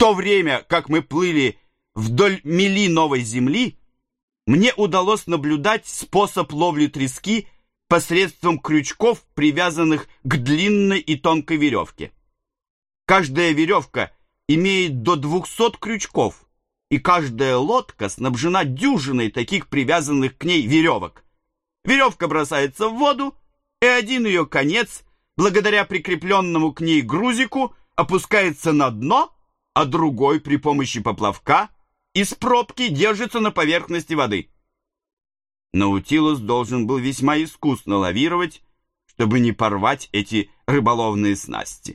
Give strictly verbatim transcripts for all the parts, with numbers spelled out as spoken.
то время, как мы плыли вдоль мели новой земли, мне удалось наблюдать способ ловли трески посредством крючков, привязанных к длинной и тонкой веревке. Каждая веревка имеет до двухсот крючков, и каждая лодка снабжена дюжиной таких привязанных к ней веревок. Веревка бросается в воду, и один ее конец, благодаря прикрепленному к ней грузику, опускается на дно, а другой при помощи поплавка из пробки держится на поверхности воды. Наутилус должен был весьма искусно лавировать, чтобы не порвать эти рыболовные снасти.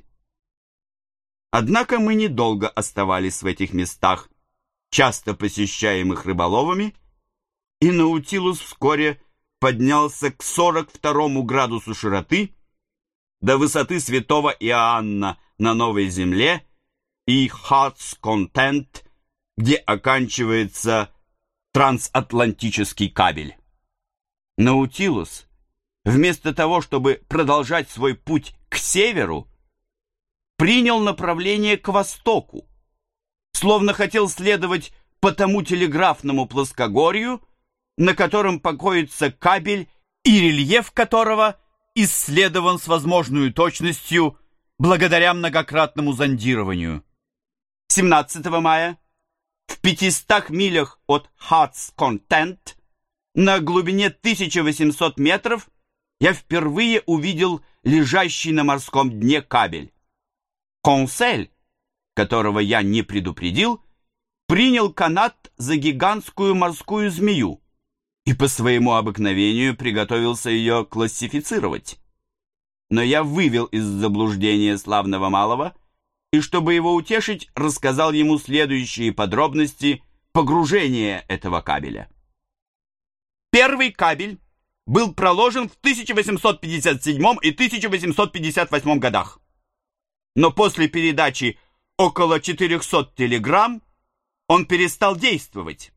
Однако мы недолго оставались в этих местах, часто посещаемых рыболовами, и Наутилус вскоре поднялся к сорок второму градусу широты, до высоты Святого Иоанна на Новой Земле и Heart's Content, где оканчивается трансатлантический кабель. Наутилус, вместо того, чтобы продолжать свой путь к северу, принял направление к востоку, словно хотел следовать по тому телеграфному плоскогорью, на котором покоится кабель и рельеф которого исследован с возможной точностью благодаря многократному зондированию. семнадцатого мая в пятистах милях от Heart's Content на глубине тысяча восемьсот метров я впервые увидел лежащий на морском дне кабель. Консель, которого я не предупредил, принял канат за гигантскую морскую змею и по своему обыкновению приготовился ее классифицировать. Но я вывел из заблуждения славного малого, и, чтобы его утешить, рассказал ему следующие подробности погружения этого кабеля. Первый кабель был проложен в тысяча восемьсот пятьдесят седьмом и тысяча восемьсот пятьдесят восьмом годах. Но после передачи около четырехсот телеграмм он перестал действовать.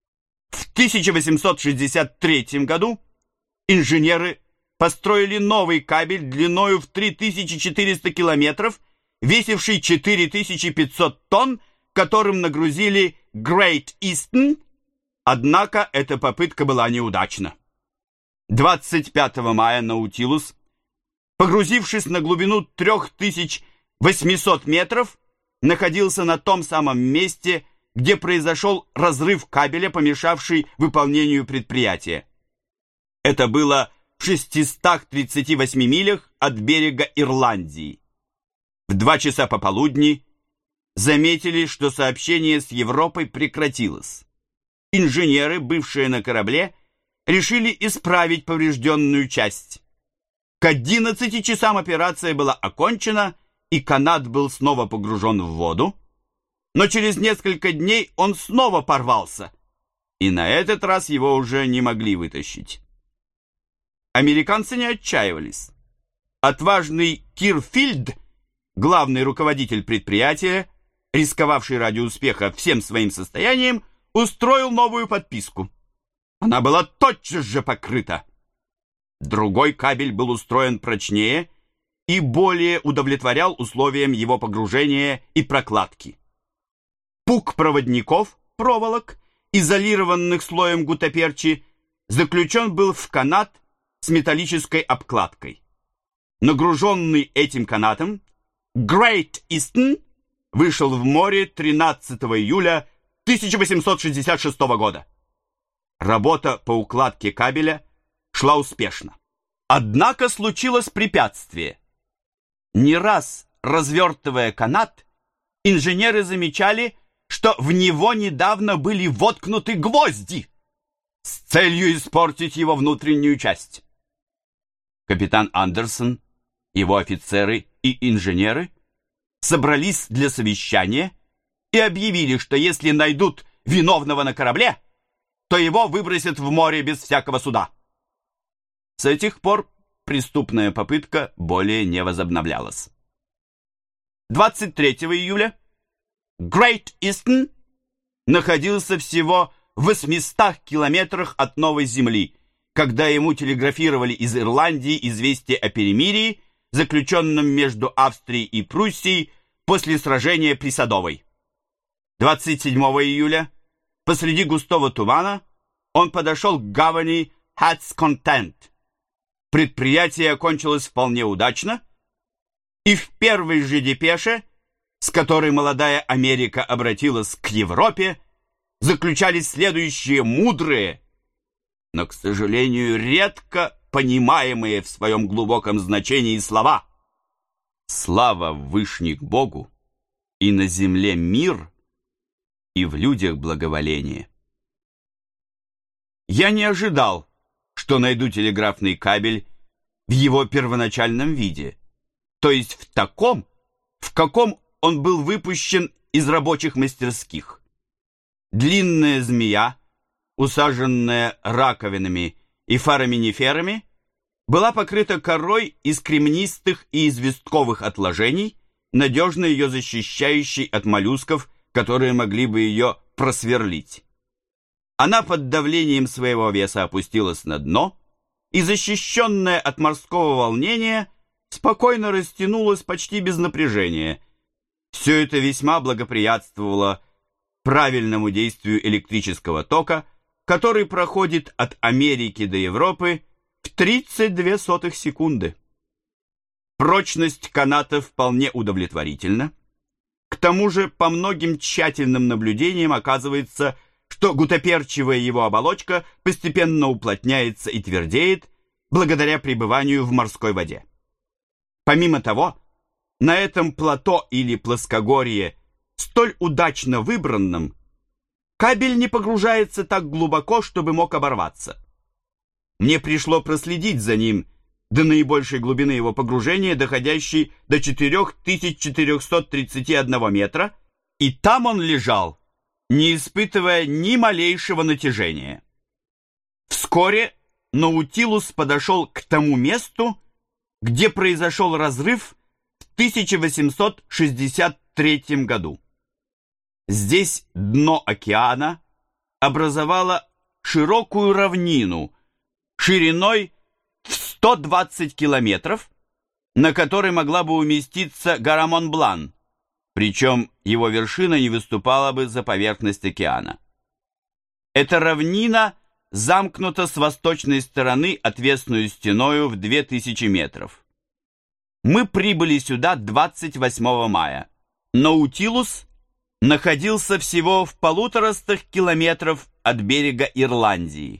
В тысяча восемьсот шестьдесят третьем году инженеры построили новый кабель длиною в три тысячи четыреста километров, весивший четыре тысячи пятьсот тонн, которым нагрузили Great Eastern, однако эта попытка была неудачна. двадцать пятого мая Наутилус, погрузившись на глубину три тысячи восемьсот метров, находился на том самом месте, где произошел разрыв кабеля, помешавший выполнению предприятия. Это было в шестистах тридцати восьми милях от берега Ирландии. В два часа пополудни заметили, что сообщение с Европой прекратилось. Инженеры, бывшие на корабле, решили исправить поврежденную часть. К одиннадцати часам операция была окончена, и канат был снова погружен в воду, но через несколько дней он снова порвался, и на этот раз его уже не могли вытащить. Американцы не отчаивались. Отважный Кирфильд, главный руководитель предприятия, рисковавший ради успеха всем своим состоянием, устроил новую подписку. Она была тотчас же покрыта. Другой кабель был устроен прочнее и более удовлетворял условиям его погружения и прокладки. Пук проводников, проволок, изолированных слоем гуттаперчи, заключен был в канат с металлической обкладкой. Нагруженный этим канатом, Great Eastern вышел в море тринадцатого июля тысяча восемьсот шестьдесят шестого года. Работа по укладке кабеля шла успешно. Однако случилось препятствие. Не раз развертывая канат, инженеры замечали, что в него недавно были воткнуты гвозди с целью испортить его внутреннюю часть. Капитан Андерсон, его офицеры и инженеры собрались для совещания и объявили, что если найдут виновного на корабле, то его выбросят в море без всякого суда. С этих пор преступная попытка более не возобновлялась. двадцать третьего июля Great Eastern находился всего в восьмистах километрах от Новой Земли, когда ему телеграфировали из Ирландии известие о перемирии, заключенном между Австрией и Пруссией после сражения при Садовой. двадцать седьмого июля посреди густого тумана он подошел к гавани Heart's Content. Предприятие окончилось вполне удачно, и в первой же депеше, с которой молодая Америка обратилась к Европе, заключались следующие мудрые, но, к сожалению, редко понимаемые в своем глубоком значении слова: «Слава вышних Богу, и на земле мир, и в людях благоволение». Я не ожидал, что найду телеграфный кабель в его первоначальном виде, то есть в таком, в каком он был выпущен из рабочих мастерских. Длинная змея, усаженная раковинами и фораминиферами, была покрыта корой из кремнистых и известковых отложений, надежно ее защищающей от моллюсков, которые могли бы ее просверлить. Она под давлением своего веса опустилась на дно и, защищенная от морского волнения, спокойно растянулась почти без напряжения. Все это весьма благоприятствовало правильному действию электрического тока, который проходит от Америки до Европы в тридцать две сотых секунды. Прочность каната вполне удовлетворительна. К тому же, по многим тщательным наблюдениям оказывается, что гутоперчивая его оболочка постепенно уплотняется и твердеет благодаря пребыванию в морской воде. Помимо того, на этом плато или плоскогорье, столь удачно выбранном, кабель не погружается так глубоко, чтобы мог оборваться. Мне пришло проследить за ним до наибольшей глубины его погружения, доходящей до четыре тысячи четыреста тридцать один метра, и там он лежал, не испытывая ни малейшего натяжения. Вскоре Наутилус подошел к тому месту, где произошел разрыв в тысяча восемьсот шестьдесят третьем году. Здесь дно океана образовало широкую равнину шириной в сто двадцать километров, на которой могла бы уместиться гора Монблан, причем его вершина не выступала бы за поверхность океана. Эта равнина замкнута с восточной стороны отвесную стеною в две тысячи метров. Мы прибыли сюда двадцать восьмого мая. Наутилус находился всего в полуторастах километров от берега Ирландии.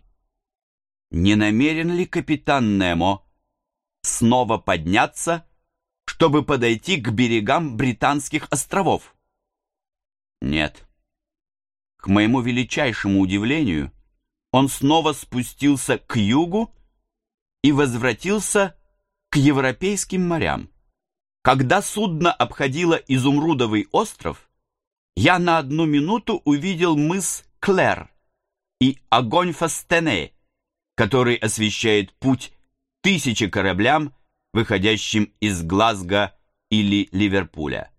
Не намерен ли капитан Немо снова подняться, чтобы подойти к берегам Британских островов? Нет. К моему величайшему удивлению, он снова спустился к югу и возвратился к европейским морям. Когда судно обходило Изумрудовый остров, я на одну минуту увидел мыс Клэр и огонь Фастене, который освещает путь тысячи кораблям, выходящим из Глазго или Ливерпуля.